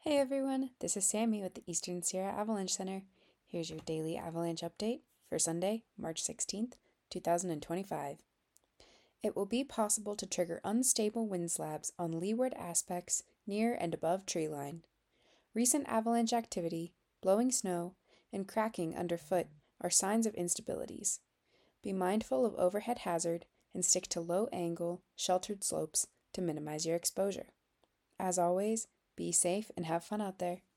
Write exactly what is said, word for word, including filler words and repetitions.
Hey everyone, this is Sammy with the Eastern Sierra Avalanche Center. Here's your daily avalanche update for Sunday, March sixteenth, two thousand twenty-five. It will be possible to trigger unstable wind slabs on leeward aspects near and above treeline. Recent avalanche activity, blowing snow, and cracking underfoot are signs of instabilities. Be mindful of overhead hazard and stick to low-angle, sheltered slopes to minimize your exposure. As always, be safe and have fun out there.